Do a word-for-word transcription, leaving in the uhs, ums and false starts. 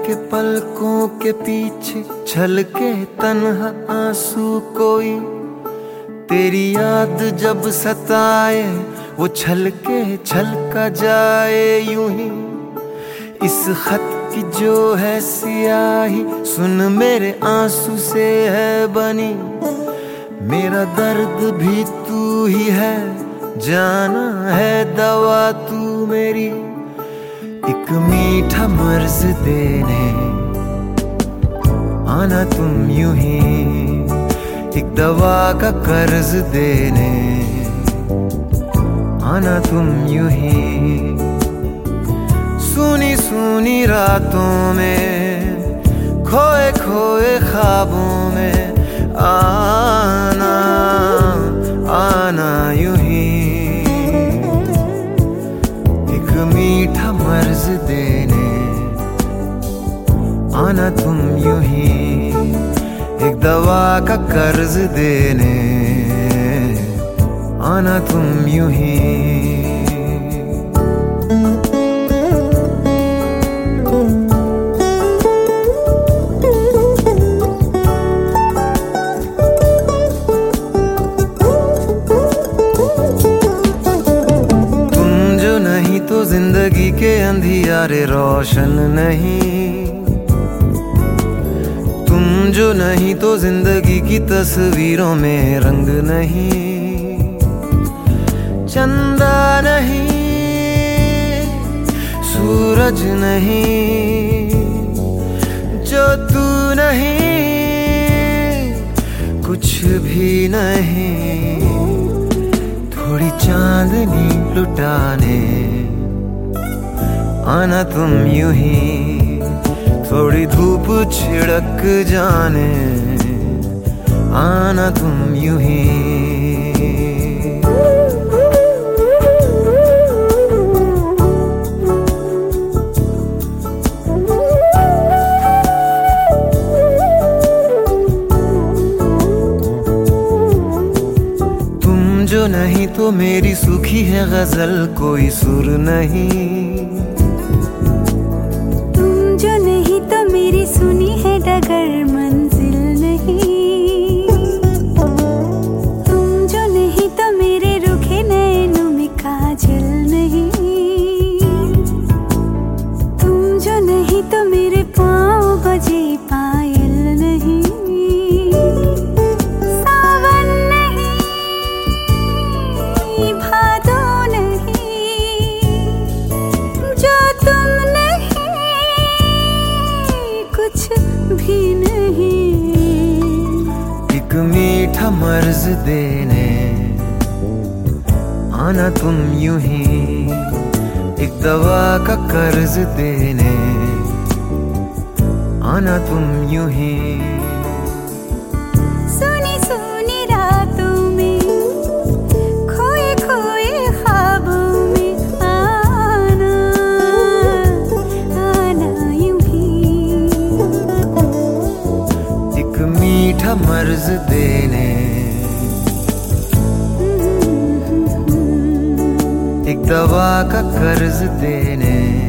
के पलकों के पीछे छलके तन्हा आंसू कोई, तेरी याद जब सताए वो छलके छलका जाए यूं ही। इस खत की जो है सियाही सुन मेरे आंसू से है बनी, मेरा दर्द भी तू ही है, जाना है दवा तू मेरी। एक मीठा मर्ज देने आना तुम यूं ही, एक दवा का कर्ज देने आना तुम यूं ही। सुनी सुनी रातों में खोए खोए ख्वाबों में आना आना यूं ही, एक मीठा मर्ज देने आना तुम यूं ही, एक दवा का कर्ज देने आना तुम यूं ही। तो जिंदगी के अंधियारे रोशन नहीं, तुम जो नहीं तो जिंदगी की तस्वीरों में रंग नहीं। चंदा नहीं, सूरज नहीं, जो तू नहीं कुछ भी नहीं। थोड़ी चांदनी लुटाने आना तुम यूं ही, थोड़ी धूप छिड़क जाने आना तुम यूं ही। तुम जो नहीं तो मेरी सूखी है गजल कोई सुर नहीं, जो नहीं तो मेरी सुनी है डगर मंजिल नहीं। तुम जो नहीं तो मेरे रुखे नैनों में काजल नहीं। तुम जो नहीं तो मेरे पाँव बजे पायल नहीं। सावन नहीं, भादो नहीं, जो तुम कुछ भी नहीं। एक मीठा मर्ज देने आना तुम यूं ही, एक दवा का कर्ज देने आना तुम यूं ही। सुनी सुनी रातों में खोए खोए ख्वाबों में आना आना यूं ही, एक मीठा मर्ज देने एक दवा का कर्ज देने